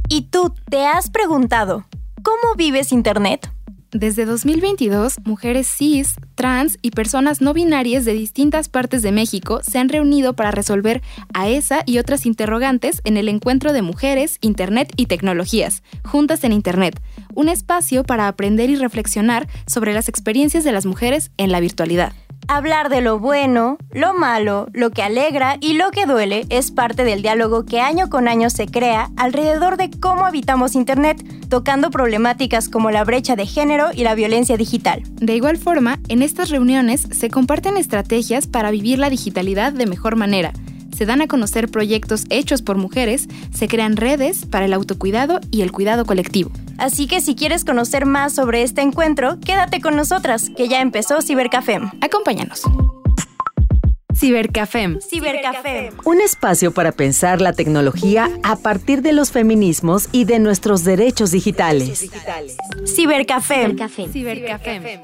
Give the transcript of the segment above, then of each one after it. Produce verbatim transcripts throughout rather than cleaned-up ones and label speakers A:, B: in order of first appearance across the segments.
A: ¿Y tú te has preguntado, cómo vives Internet?
B: Desde dos mil veintidós, mujeres cis, trans y personas no binarias de distintas partes de México se han reunido para resolver a esa y otras interrogantes en el Encuentro de Mujeres, Internet y Tecnologías, Juntas en Internet, un espacio para aprender y reflexionar sobre las experiencias de las mujeres en la virtualidad.
A: Hablar de lo bueno, lo malo, lo que alegra y lo que duele es parte del diálogo que año con año se crea alrededor de cómo habitamos Internet, tocando problemáticas como la brecha de género y la violencia digital.
B: De igual forma, en estas reuniones se comparten estrategias para vivir la digitalidad de mejor manera. Se dan a conocer proyectos hechos por mujeres, se crean redes para el autocuidado y el cuidado colectivo.
A: Así que si quieres conocer más sobre este encuentro, quédate con nosotras, que ya empezó Cibercafem.
B: Acompáñanos. Cibercafem.
A: Cibercafem.
C: Un espacio para pensar la tecnología a partir de los feminismos y de nuestros derechos digitales.
A: Cibercafem.
B: Cibercafem. Cibercafem.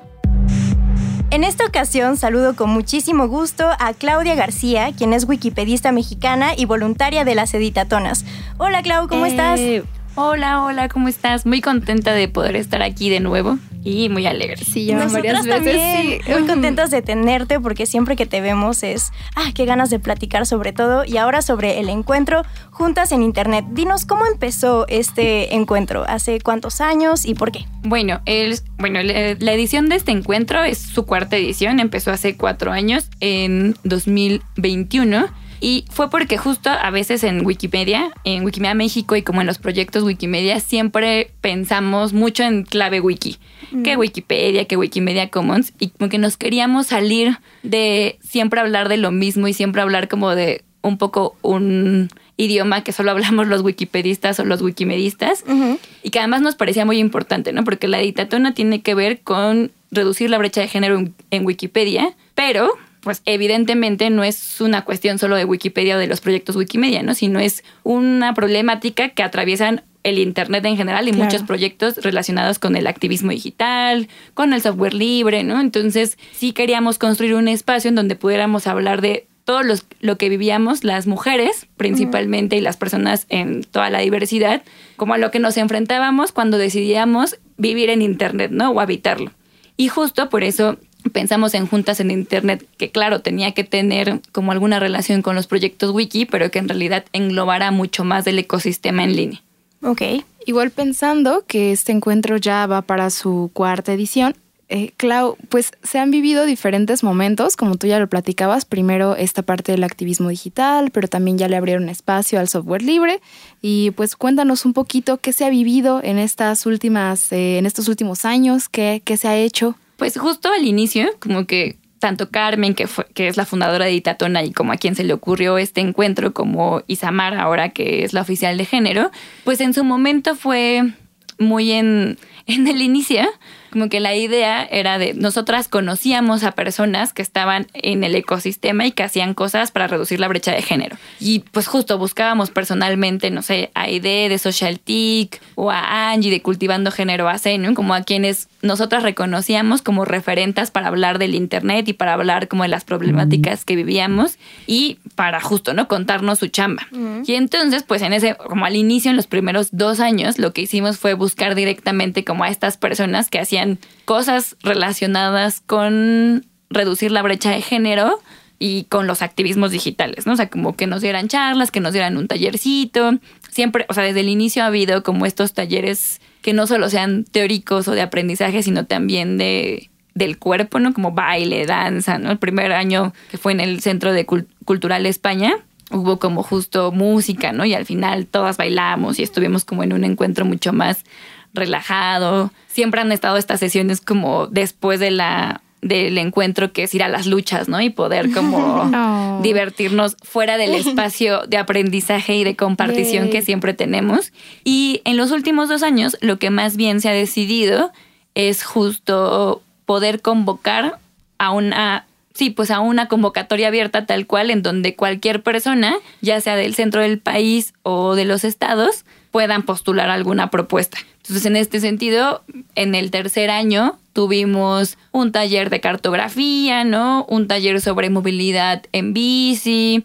A: En esta ocasión saludo con muchísimo gusto a Claudia García, quien es wikipedista mexicana y voluntaria de las Editatonas. Hola Clau, ¿cómo
D: eh,
A: estás?
D: Hola, hola, ¿cómo estás? Muy contenta de poder estar aquí de nuevo y muy alegre.
B: Sí, ya
A: Nosotras
B: varias veces.
A: también,
B: Sí.
A: muy contentas de tenerte porque siempre que te vemos es, ah, qué ganas de platicar sobre todo y ahora sobre el encuentro Juntas en Internet. Dinos, ¿cómo empezó este encuentro? ¿Hace cuántos años y por qué?
D: Bueno, el, bueno, la, la edición de este encuentro es su cuarta edición, empezó hace cuatro años, en dos mil veintiuno. Y fue porque justo a veces en Wikimedia, en Wikimedia México y como en los proyectos Wikimedia, siempre pensamos mucho en clave wiki. Mm. Que Wikipedia, que Wikimedia Commons. Y como que nos queríamos salir de siempre hablar de lo mismo y siempre hablar como de un poco un idioma que solo hablamos los wikipedistas o los wikimedistas. Uh-huh. Y que además nos parecía muy importante, ¿no? Porque la editatona tiene que ver con reducir la brecha de género en, en Wikipedia, pero pues evidentemente no es una cuestión solo de Wikipedia o de los proyectos Wikimedia, ¿no? Sino es una problemática que atraviesan el Internet en general y claro, muchos proyectos relacionados con el activismo digital, con el software libre, ¿no? Entonces sí queríamos construir un espacio en donde pudiéramos hablar de todo los, lo que vivíamos las mujeres principalmente, uh-huh, y las personas en toda la diversidad, como a lo que nos enfrentábamos cuando decidíamos vivir en Internet, ¿no? O habitarlo. Y justo por eso pensamos en Juntas en Internet, que claro, tenía que tener como alguna relación con los proyectos wiki, pero que en realidad englobara mucho más del ecosistema en línea.
A: Ok.
B: Igual pensando que este encuentro ya va para su cuarta edición, eh, Clau, pues se han vivido diferentes momentos, como tú ya lo platicabas, primero esta parte del activismo digital, pero también ya le abrieron espacio al software libre, y pues cuéntanos un poquito qué se ha vivido en estas últimas, eh, en estos últimos años, qué, qué se ha hecho.
D: Pues justo al inicio, como que tanto Carmen, que, fue, que es la fundadora de Editatona y como a quien se le ocurrió este encuentro, como Isamar ahora, que es la oficial de género, pues en su momento fue muy en, en el inicio, como que la idea era de nosotras conocíamos a personas que estaban en el ecosistema y que hacían cosas para reducir la brecha de género. Y pues justo buscábamos personalmente, no sé, a Aide de Socialtic o a Angie de Cultivando Género A C, ¿no? Como a quienes nosotras reconocíamos como referentas para hablar del Internet y para hablar como de las problemáticas que vivíamos y para justo, ¿no? Contarnos su chamba. Uh-huh. Y entonces, pues en ese, como al inicio, en los primeros dos años, lo que hicimos fue buscar directamente como a estas personas que hacían cosas relacionadas con reducir la brecha de género y con los activismos digitales, ¿no? O sea, como que nos dieran charlas, que nos dieran un tallercito. Siempre, o sea, desde el inicio ha habido como estos talleres que no solo sean teóricos o de aprendizaje, sino también de del cuerpo, ¿no? Como baile, danza, ¿no? El primer año que fue en el Centro de Cult- Cultural España, hubo como justo música, ¿no? Y al final todas bailamos y estuvimos como en un encuentro mucho más relajado. Siempre han estado estas sesiones como después de la del encuentro, que es ir a las luchas, ¿no? Y poder como oh. divertirnos fuera del espacio de aprendizaje y de compartición Yay. que siempre tenemos. Y en los últimos dos años, lo que más bien se ha decidido es justo poder convocar a una... Sí, pues a una convocatoria abierta tal cual, en donde cualquier persona, ya sea del centro del país o de los estados, puedan postular alguna propuesta. Entonces, en este sentido, en el tercer año tuvimos un taller de cartografía, ¿no? Un taller sobre movilidad en bici,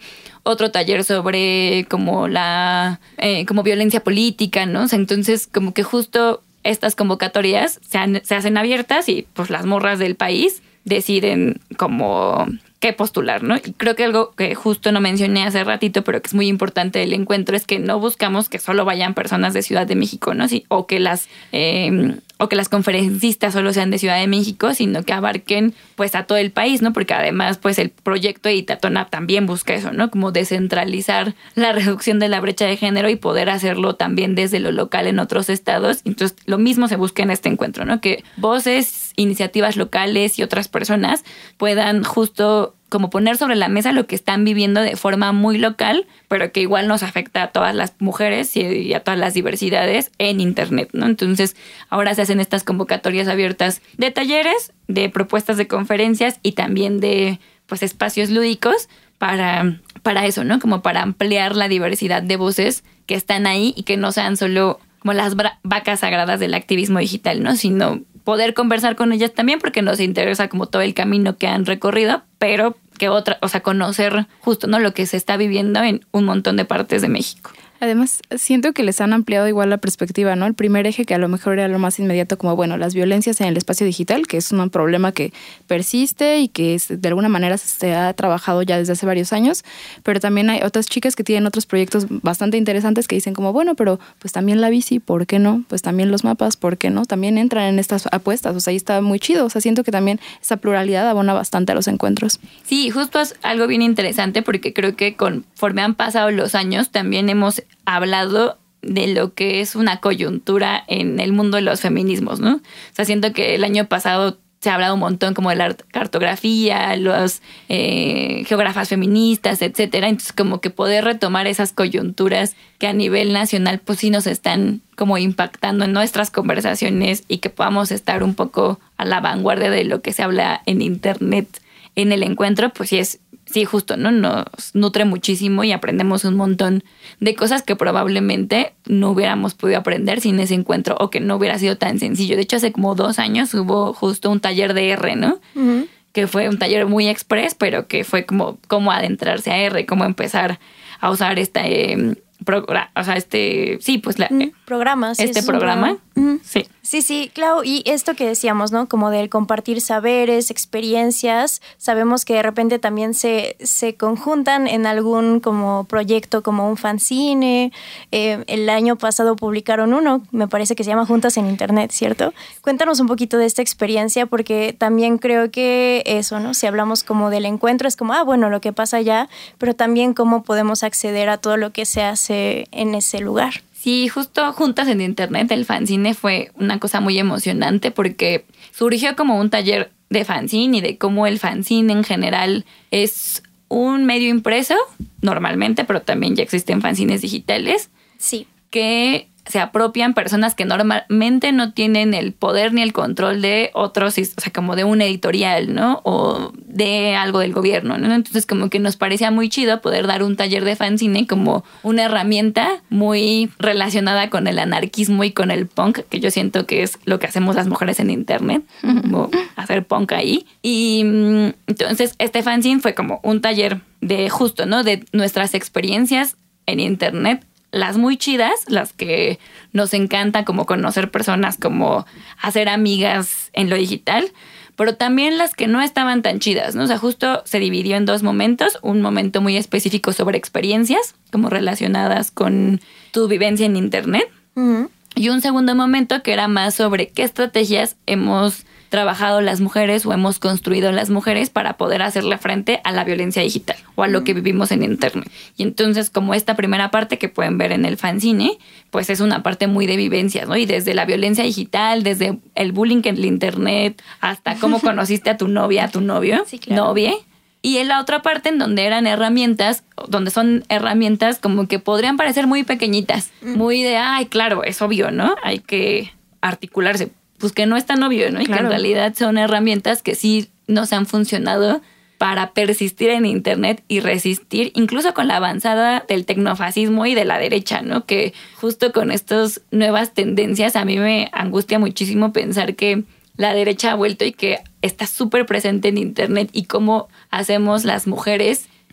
D: otro taller sobre como la eh, como violencia política, ¿no? O sea, entonces como que justo estas convocatorias se, han, se hacen abiertas y pues las morras del país deciden como qué postular, ¿no? Y creo que algo que justo no mencioné hace ratito, pero que es muy importante del encuentro, es que no buscamos que solo vayan personas de Ciudad de México, ¿no? Sí, o que las eh, o que las conferencistas solo sean de Ciudad de México, sino que abarquen pues a todo el país, ¿no? Porque además pues el proyecto Editatona también busca eso, ¿no? Como descentralizar la reducción de la brecha de género y poder hacerlo también desde lo local en otros estados. Entonces lo mismo se busca en este encuentro, ¿no? Que voces, iniciativas locales y otras personas puedan justo como poner sobre la mesa lo que están viviendo de forma muy local, pero que igual nos afecta a todas las mujeres y a todas las diversidades en Internet, ¿no? Entonces, ahora se hacen estas convocatorias abiertas de talleres, de propuestas de conferencias y también de, pues, espacios lúdicos para, para eso, ¿no? Como para ampliar la diversidad de voces que están ahí y que no sean solo como las vacas sagradas del activismo digital, ¿no? Sino poder conversar con ellas también porque nos interesa como todo el camino que han recorrido, pero que otra, o sea, conocer justo, ¿no? Lo que se está viviendo en un montón de partes de México.
B: Además, siento que les han ampliado igual la perspectiva, ¿no? El primer eje, que a lo mejor era lo más inmediato, como, bueno, las violencias en el espacio digital, que es un problema que persiste y que es, de alguna manera se ha trabajado ya desde hace varios años, pero también hay otras chicas que tienen otros proyectos bastante interesantes que dicen como, bueno, pero pues también la bici, ¿por qué no? Pues también los mapas, ¿por qué no? También entran en estas apuestas, o sea, ahí está muy chido, o sea, siento que también esa pluralidad abona bastante a los encuentros.
D: Sí, justo es algo bien interesante porque creo que conforme han pasado los años también hemos hablado de lo que es una coyuntura en el mundo de los feminismos, ¿no? O sea, siento que el año pasado se ha hablado un montón como de la cartografía, los eh, geógrafas feministas, etcétera. Entonces, como que poder retomar esas coyunturas que a nivel nacional pues sí nos están como impactando en nuestras conversaciones y que podamos estar un poco a la vanguardia de lo que se habla en Internet en el encuentro, pues sí es Sí, justo, ¿no? Nos nutre muchísimo y aprendemos un montón de cosas que probablemente no hubiéramos podido aprender sin ese encuentro o que no hubiera sido tan sencillo. De hecho, hace como dos años hubo justo un taller de R, ¿no? Uh-huh. Que fue un taller muy express, pero que fue como cómo adentrarse a R, cómo empezar a usar este... Eh, programa, o sea, este... Sí, pues la...
A: Mm, programa. Sí,
D: este programa.
A: programa. Uh-huh.
D: Sí.
A: Sí, sí, Clau, y esto que decíamos, ¿no? Como del compartir saberes, experiencias, sabemos que de repente también se, se conjuntan en algún como proyecto, como un fanzine. Eh, el año pasado publicaron uno, me parece que se llama Juntas en Internet, ¿cierto? Cuéntanos un poquito de esta experiencia, porque también creo que eso, ¿no? Si hablamos como del encuentro, es como, ah, bueno, lo que pasa allá, pero también cómo podemos acceder a todo lo que se hace en ese lugar.
D: Sí, justo Juntas en Internet, el fanzine fue una cosa muy emocionante porque surgió como un taller de fanzine y de cómo el fanzine en general es un medio impreso, normalmente, pero también ya existen fanzines digitales.
A: Sí.
D: Que se apropian personas que normalmente no tienen el poder ni el control de otros, o sea, como de un editorial, ¿no? O de algo del gobierno, ¿no? Entonces, como que nos parecía muy chido poder dar un taller de fanzine como una herramienta muy relacionada con el anarquismo y con el punk, que yo siento que es lo que hacemos las mujeres en Internet, como hacer punk ahí. Y entonces, este fanzine fue como un taller de justo, ¿no? De nuestras experiencias en Internet, las muy chidas, las que nos encanta como conocer personas, como hacer amigas en lo digital, pero también las que no estaban tan chidas, ¿no? O sea, justo se dividió en dos momentos, un momento muy específico sobre experiencias, como relacionadas con tu vivencia en Internet, uh-huh. Y un segundo momento que era más sobre qué estrategias hemos trabajado las mujeres o hemos construido las mujeres para poder hacerle frente a la violencia digital o a lo que vivimos en Internet. Y entonces, como esta primera parte que pueden ver en el fanzine, pues es una parte muy de vivencias, ¿no? Y desde la violencia digital, desde el bullying en el Internet, hasta cómo conociste a tu novia, a tu novio,
A: sí, claro.
D: novia. Y en la otra parte en donde eran herramientas, donde son herramientas como que podrían parecer muy pequeñitas, mm. muy de, ay, claro, es obvio, ¿no? Hay que articularse. Pues que no es tan obvio, ¿no? Y claro. Que en realidad son herramientas que sí nos han funcionado para persistir en Internet y resistir, incluso con la avanzada del tecnofascismo y de la derecha, ¿no? Que justo con estas nuevas tendencias a mí me angustia muchísimo pensar que la derecha ha vuelto y que está súper presente en Internet y cómo hacemos las mujeres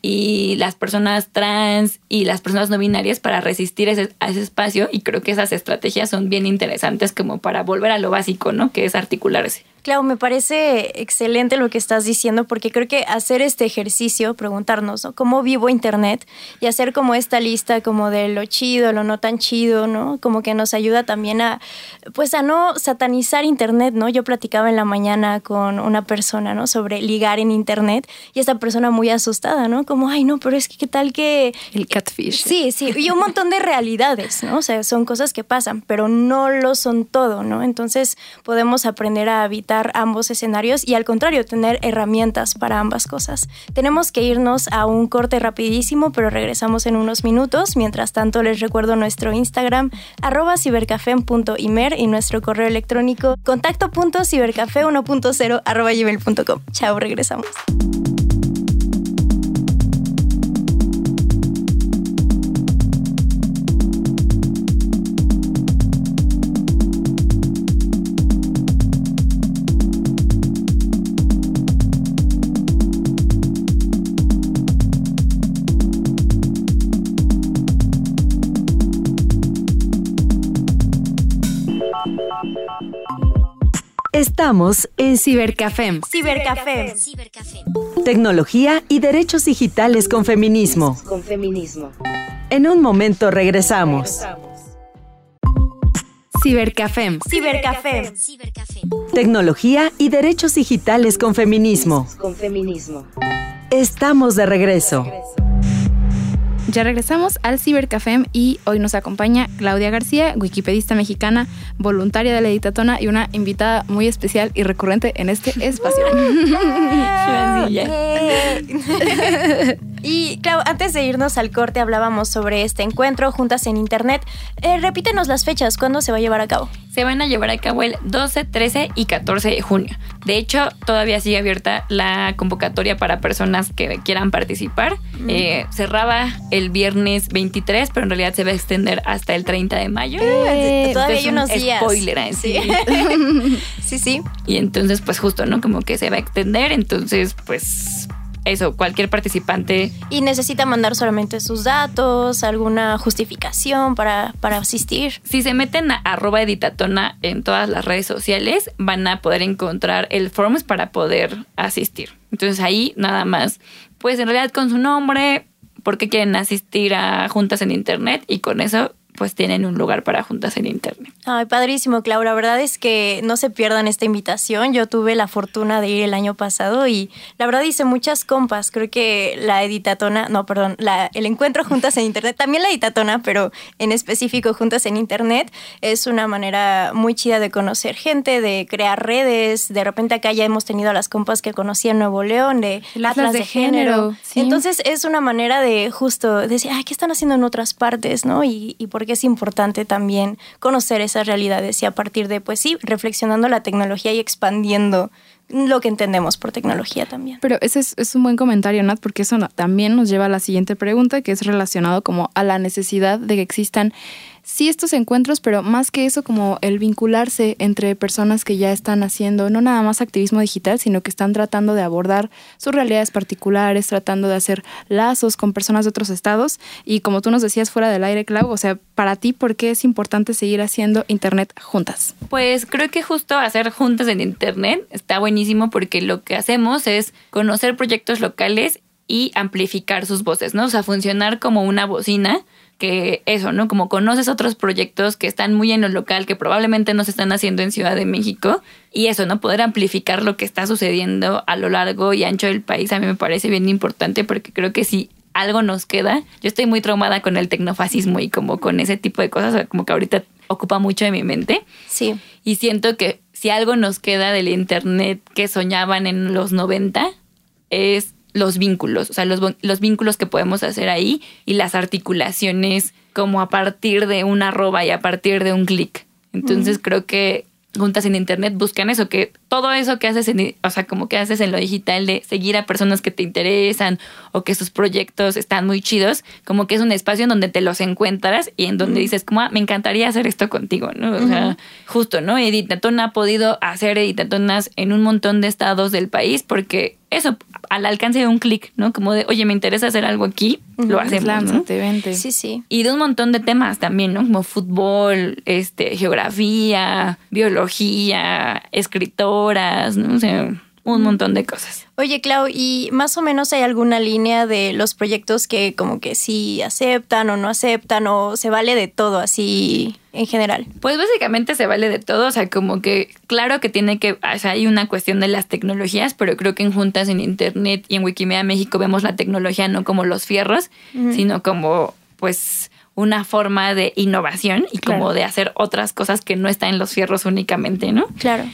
D: y las personas trans y las personas no binarias para resistir ese, a ese espacio, y creo que esas estrategias son bien interesantes como para volver a lo básico, ¿no? Que es articularse.
A: Claro, me parece excelente lo que estás diciendo, porque creo que hacer este ejercicio, preguntarnos, ¿no?, ¿cómo vivo Internet? Y hacer como esta lista como de lo chido, lo no tan chido, ¿no? Como que nos ayuda también a, pues a no satanizar Internet, ¿no? Yo platicaba en la mañana con una persona, ¿no?, sobre ligar en Internet, y esta persona muy asustada, ¿no? Como, ay, no, pero es que qué tal que...
B: El catfish.
A: Sí, sí, y un montón de realidades, ¿no? O sea, son cosas que pasan, pero no lo son todo, ¿no? Entonces podemos aprender a evitar ambos escenarios y al contrario, tener herramientas para ambas cosas. Tenemos que irnos a un corte rapidísimo, pero regresamos en unos minutos. Mientras tanto, les recuerdo nuestro Instagram, arroba cibercafé punto imer, y nuestro correo electrónico, contacto punto cibercafé uno punto cero arroba gmail punto com. Chao, regresamos.
C: Estamos en Cibercafé.
A: Cibercafé.
C: Tecnología y derechos digitales con feminismo.
E: Con feminismo.
C: En un momento regresamos. Cibercafé.
A: Cibercafé.
C: Tecnología y derechos digitales con feminismo.
E: Con feminismo.
C: Estamos de regreso.
B: Ya regresamos al Cibercafé y hoy nos acompaña Claudia García, wikipedista mexicana, voluntaria de la Editatona y una invitada muy especial y recurrente en este espacio.
A: Y claro, antes de irnos al corte hablábamos sobre este encuentro, Juntas en Internet. Eh, repítenos las fechas, ¿cuándo se va a llevar a cabo?
D: Se van a llevar a cabo el doce, trece y catorce de junio. De hecho, todavía sigue abierta la convocatoria para personas que quieran participar. Mm. Eh, cerraba el viernes veintitrés, pero en realidad se va a extender hasta el treinta de mayo.
A: Eh, todavía hay unos días.
D: Spoiler, ¿eh?
A: Sí. Sí, sí.
D: Y entonces, pues justo, ¿no? Como que se va a extender, entonces, pues... eso, cualquier participante.
A: Y necesita mandar solamente sus datos, alguna justificación para, para asistir.
D: Si se meten a arroba editatona en todas las redes sociales, van a poder encontrar el forms para poder asistir. Entonces ahí nada más, pues en realidad con su nombre, por qué quieren asistir a Juntas en Internet, y con eso pues tienen un lugar para Juntas en Internet.
A: Ay, padrísimo, Clau. La verdad es que no se pierdan esta invitación. Yo tuve la fortuna de ir el año pasado y la verdad hice muchas compas. Creo que la Editatona, no, perdón, la, el encuentro Juntas en Internet, también la Editatona, pero en específico Juntas en Internet, es una manera muy chida de conocer gente, de crear redes. De repente acá ya hemos tenido a las compas que conocí en Nuevo León, de
B: el Atlas, Atlas de, de Género. género.
A: Sí. Entonces es una manera de justo decir, ay, ¿qué están haciendo en otras partes, no? Y, y por que es importante también conocer esas realidades y a partir de, pues sí, reflexionando la tecnología y expandiendo lo que entendemos por tecnología también.
B: Pero ese es, es un buen comentario, Nat, porque eso no, también nos lleva a la siguiente pregunta, que es relacionado como a la necesidad de que existan sí estos encuentros, pero más que eso como el vincularse entre personas que ya están haciendo no nada más activismo digital, sino que están tratando de abordar sus realidades particulares, tratando de hacer lazos con personas de otros estados. Y como tú nos decías fuera del aire, Clau, o sea, para ti, ¿por qué es importante seguir haciendo Internet juntas?
D: Pues creo que justo hacer juntas en Internet está buenísimo porque lo que hacemos es conocer proyectos locales y amplificar sus voces, ¿no? O sea, funcionar como una bocina, que eso, ¿no? Como conoces otros proyectos que están muy en lo local, que probablemente no se están haciendo en Ciudad de México, y eso, ¿no? Poder amplificar lo que está sucediendo a lo largo y ancho del país a mí me parece bien importante, porque creo que si algo nos queda, yo estoy muy traumada con el tecnofascismo y como con ese tipo de cosas, como que ahorita ocupa mucho de mi mente.
A: Sí.
D: Y siento que si algo nos queda del Internet que soñaban en los noventa, es los vínculos, o sea, los, los vínculos que podemos hacer ahí y las articulaciones como a partir de una arroba y a partir de un clic. Entonces mm. creo que Juntas en Internet buscan eso, que todo eso que haces, en, o sea, como que haces en lo digital de seguir a personas que te interesan o que sus proyectos están muy chidos, como que es un espacio en donde te los encuentras y en donde mm. dices como, ah, me encantaría hacer esto contigo, ¿no? O mm-hmm. sea, justo, ¿no? Editatona ha podido hacer editatonas en un montón de estados del país porque eso, al alcance de un clic, ¿no? Como de, oye, me interesa hacer algo aquí, uh-huh. lo hacemos,
B: Lánzate,
D: ¿no?
B: vente.
A: Sí, sí.
D: Y de un montón de temas también, ¿no? Como fútbol, este, geografía, biología, escritoras, ¿no? O sea, un montón de cosas.
A: Oye, Clau, ¿y más o menos hay alguna línea de los proyectos que como que sí aceptan o no aceptan o se vale de todo así en general?
D: Pues básicamente se vale de todo, o sea, como que claro que tiene que, o sea, hay una cuestión de las tecnologías, pero creo que en Juntas en Internet y en Wikimedia México vemos la tecnología no como los fierros, uh-huh. sino como pues una forma de innovación y como claro. de hacer otras cosas que no están en los fierros únicamente, ¿no?
A: Claro.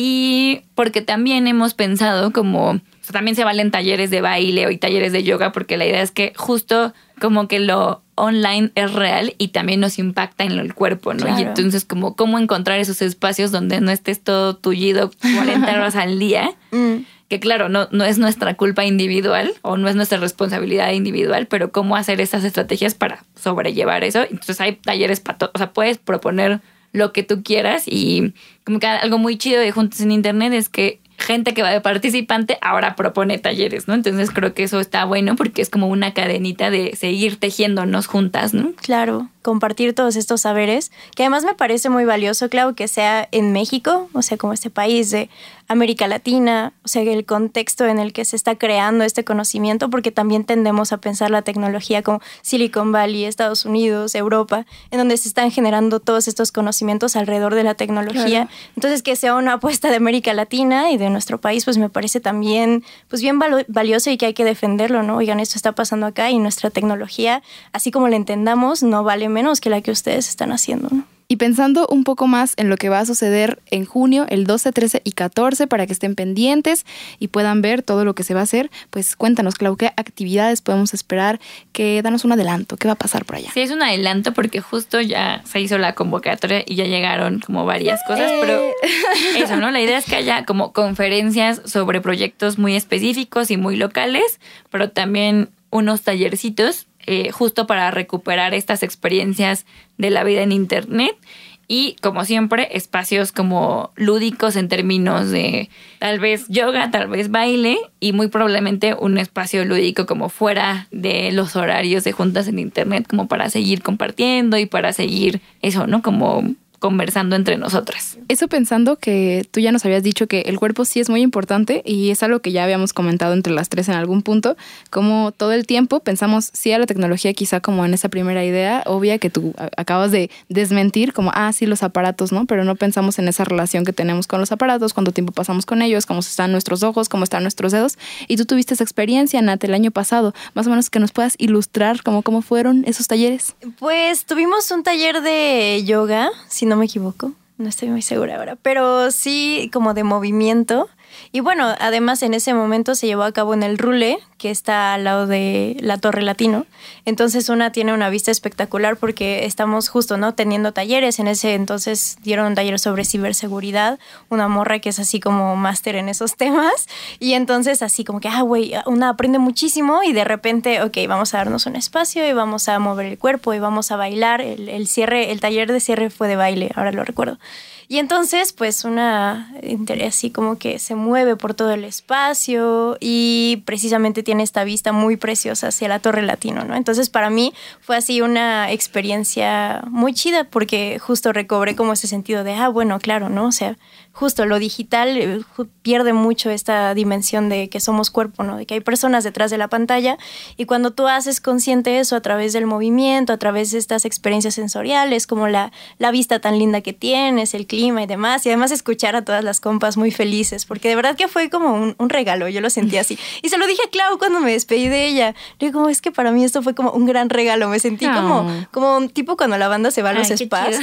D: Y porque también hemos pensado como, o sea, también se valen talleres de baile y talleres de yoga, porque la idea es que justo como que lo online es real y también nos impacta en el cuerpo, ¿no? Claro. Y entonces como cómo encontrar esos espacios donde no estés todo tullido cuarenta horas al día, mm. que claro, no, no es nuestra culpa individual o no es nuestra responsabilidad individual, pero cómo hacer esas estrategias para sobrellevar eso. Entonces hay talleres para todo, o sea, puedes proponer lo que tú quieras y como que algo muy chido de Juntas en Internet es que gente que va de participante ahora propone talleres, ¿no? Entonces creo que eso está bueno porque es como una cadenita de seguir tejiéndonos juntas, ¿no?
A: Claro, compartir todos estos saberes, que además me parece muy valioso, claro, que sea en México, o sea, como este país de América Latina, o sea, el contexto en el que se está creando este conocimiento, porque también tendemos a pensar la tecnología como Silicon Valley, Estados Unidos, Europa, en donde se están generando todos estos conocimientos alrededor de la tecnología. Claro. Entonces, que sea una apuesta de América Latina y de nuestro país, pues me parece también pues bien valioso y que hay que defenderlo, ¿no? Oigan, esto está pasando acá y nuestra tecnología, así como la entendamos, no vale menos que la que ustedes están haciendo, ¿no?
B: Y pensando un poco más en lo que va a suceder en junio, el doce, trece y catorce, para que estén pendientes y puedan ver todo lo que se va a hacer, pues cuéntanos, Clau, ¿qué actividades podemos esperar? Que danos un adelanto, ¿qué va a pasar por allá?
D: Sí, es un adelanto porque justo ya se hizo la convocatoria y ya llegaron como varias cosas, eh. pero eso, ¿no? La idea es que haya como conferencias sobre proyectos muy específicos y muy locales, pero también unos tallercitos Eh, justo para recuperar estas experiencias de la vida en Internet y, como siempre, espacios como lúdicos en términos de tal vez yoga, tal vez baile y muy probablemente un espacio lúdico como fuera de los horarios de Juntas en Internet, como para seguir compartiendo y para seguir eso, ¿no? Como conversando entre nosotras.
B: Eso pensando que tú ya nos habías dicho que el cuerpo sí es muy importante y es algo que ya habíamos comentado entre las tres en algún punto, como todo el tiempo pensamos sí a la tecnología quizá como en esa primera idea obvia que tú acabas de desmentir, como ah sí los aparatos, ¿no? Pero no pensamos en esa relación que tenemos con los aparatos, cuánto tiempo pasamos con ellos, cómo están nuestros ojos, cómo están nuestros dedos. Y tú tuviste esa experiencia, Nat, el año pasado, más o menos que nos puedas ilustrar cómo, cómo fueron esos talleres.
A: Pues tuvimos un taller de yoga, si no me equivoco, no estoy muy segura ahora, pero sí como de movimiento. Y bueno, además en ese momento se llevó a cabo en el Rule, que está al lado de la Torre Latino. Entonces una tiene una vista espectacular porque estamos justo, ¿no? Teniendo talleres. En ese entonces dieron un taller sobre ciberseguridad, una morra que es así como máster en esos temas. Y entonces así como que, ah, güey, una aprende muchísimo y de repente, ok, vamos a darnos un espacio y vamos a mover el cuerpo y vamos a bailar. El, el cierre, el taller de cierre fue de baile, ahora lo recuerdo. Y entonces, pues, una así como que se mueve por todo el espacio y precisamente tiene esta vista muy preciosa hacia la Torre Latino, ¿no? Entonces, para mí fue así una experiencia muy chida porque justo recobré como ese sentido de, ah, bueno, claro, ¿no? O sea, justo lo digital eh, pierde mucho esta dimensión de que somos cuerpo, ¿no? De que hay personas detrás de la pantalla y cuando tú haces consciente eso a través del movimiento, a través de estas experiencias sensoriales, como la, la vista tan linda que tienes, el clima y demás, y además escuchar a todas las compas muy felices, porque de verdad que fue como un, un regalo, yo lo sentí así. Y se lo dije a Clau cuando me despedí de ella. Le digo, es que para mí esto fue como un gran regalo, me sentí oh. como, como un tipo cuando la banda se va a los Ay, spas.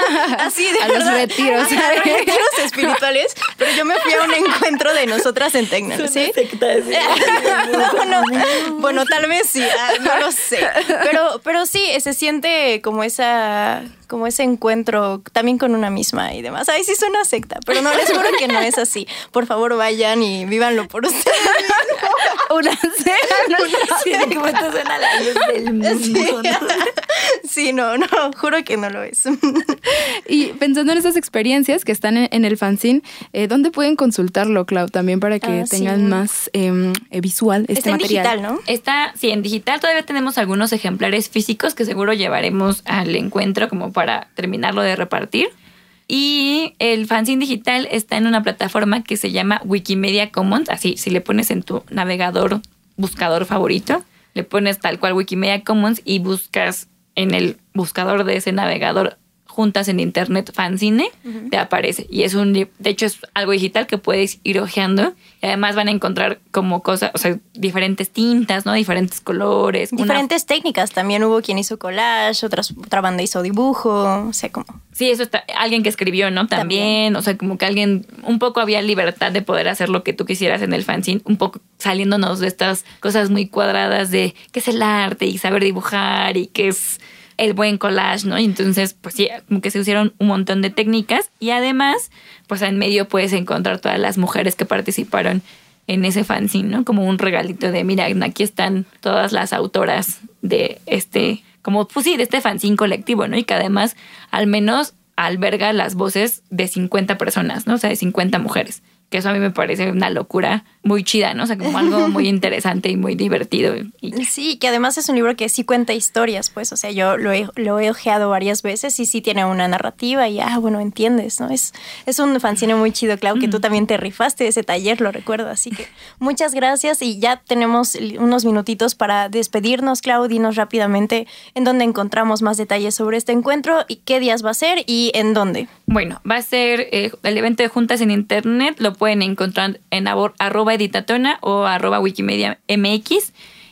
A: Así de
B: a
A: verdad.
B: los retiros.
A: A los retiros espirituales, pero yo me fui a un encuentro de nosotras en Tecno, ¿sí? no, no, bueno, tal vez sí, no lo sé, pero, pero sí, se siente como esa, como ese encuentro también con una misma y demás. Ay, sí suena secta, pero no, les juro que no es así. Por favor, vayan y vívanlo por ustedes.
B: Una
D: Sí, como esto suena la luz del mundo.
A: Sí. Sí, no, no, juro que no lo es.
B: Y pensando en esas experiencias que están en, en el fanzine, eh, ¿dónde pueden consultarlo, Clau? También para que
A: Ah,
B: tengan
A: sí.
B: más eh, visual este
A: Está en
B: material.
A: digital, ¿no?
D: Está, sí, en digital todavía tenemos algunos ejemplares físicos que seguro llevaremos al encuentro como para terminarlo de repartir. Y el fanzine digital está en una plataforma que se llama Wikimedia Commons. Así, si le pones en tu navegador, buscador favorito, le pones tal cual Wikimedia Commons y buscas en el buscador de ese navegador juntas en internet fanzine, uh-huh. te aparece. Y es un, de hecho es algo digital que puedes ir hojeando. Y además van a encontrar como cosas, o sea, diferentes tintas, ¿no? Diferentes colores.
A: Diferentes
D: una...
A: técnicas. También hubo quien hizo collage, otras, otra banda hizo dibujo, o sea, como...
D: Sí, eso está, alguien que escribió, ¿no? También, También, o sea, como que alguien, un poco había libertad de poder hacer lo que tú quisieras en el fanzine, un poco saliéndonos de estas cosas muy cuadradas de qué es el arte y saber dibujar y qué es el buen collage, ¿no? Y entonces, pues sí, como que se usaron un montón de técnicas y además, pues en medio puedes encontrar todas las mujeres que participaron en ese fanzine, ¿no? Como un regalito de, mira, aquí están todas las autoras de este, como, pues sí, de este fanzine colectivo, ¿no? Y que además al menos alberga las voces de cincuenta personas, ¿no? O sea, de cincuenta mujeres. Que eso a mí me parece una locura muy chida, ¿no? O sea, como algo muy interesante y muy divertido. Y
A: sí, que además es un libro que sí cuenta historias, pues. O sea, yo lo he, lo he ojeado varias veces y sí tiene una narrativa y, ah, bueno, entiendes, ¿no? Es, es un fanzine muy chido, Clau, que tú también te rifaste ese taller, lo recuerdo. Así que muchas gracias y ya tenemos unos minutitos para despedirnos, Clau. Dinos rápidamente en dónde encontramos más detalles sobre este encuentro y qué días va a ser y en dónde.
D: Bueno, va a ser eh, el evento de Juntas en Internet. Lo pueden encontrar en abor, arroba editatona o arroba Wikimedia M X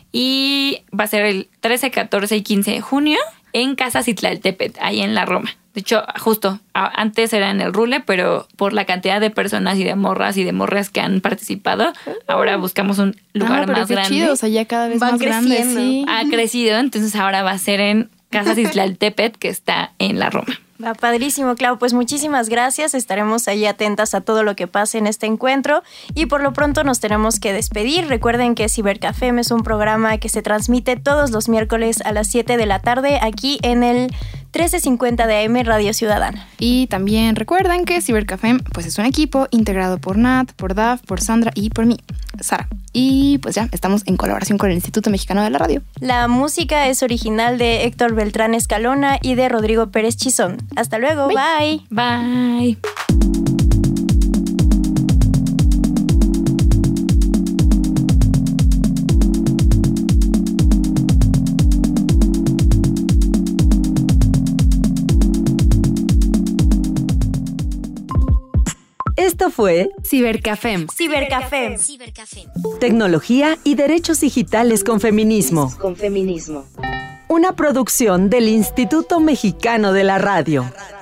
D: y va a ser el trece, catorce y quince de junio en Casa Citlaltépetl, ahí en la Roma. De hecho, justo antes era en el Rule, pero por la cantidad de personas y de morras y de morras que han participado, ahora buscamos un lugar
B: ah, pero
D: más
B: qué
D: grande.
B: Chido, o sea, ya cada vez
A: Van
B: más grande. Sí.
D: Ha crecido, entonces ahora va a ser en Casa Citlaltépetl, que está en la Roma.
A: Va padrísimo, Clau. Pues muchísimas gracias. Estaremos ahí atentas a todo lo que pase en este encuentro. Y por lo pronto nos tenemos que despedir. Recuerden que Cibercafé es un programa que se transmite todos los miércoles a las siete de la tarde aquí en el trece cincuenta de A M Radio Ciudadana.
B: Y también recuerden que Cibercafé pues es un equipo integrado por Nat, por Daf, por Sandra y por mí, Sara. Y pues ya estamos en colaboración con el Instituto Mexicano de la Radio.
A: La música es original de Héctor Beltrán Escalona y de Rodrigo Pérez Chizón. Hasta luego, bye.
D: Bye. Bye.
C: Esto fue
B: Cibercafé.
A: Cibercafé.
E: Cibercafé.
C: Tecnología y derechos digitales con feminismo.
E: Con feminismo.
C: Una producción del Instituto Mexicano de la Radio.